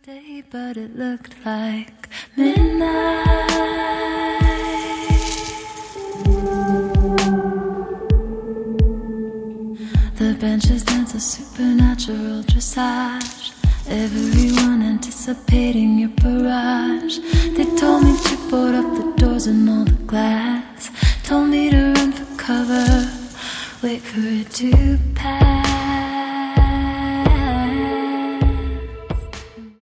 day, but it looked like midnight. The benches dance a supernatural dressage, everyone anticipating your barrage. They told me to board up the doors and all the glass, told me to run for cover, wait for it to pass.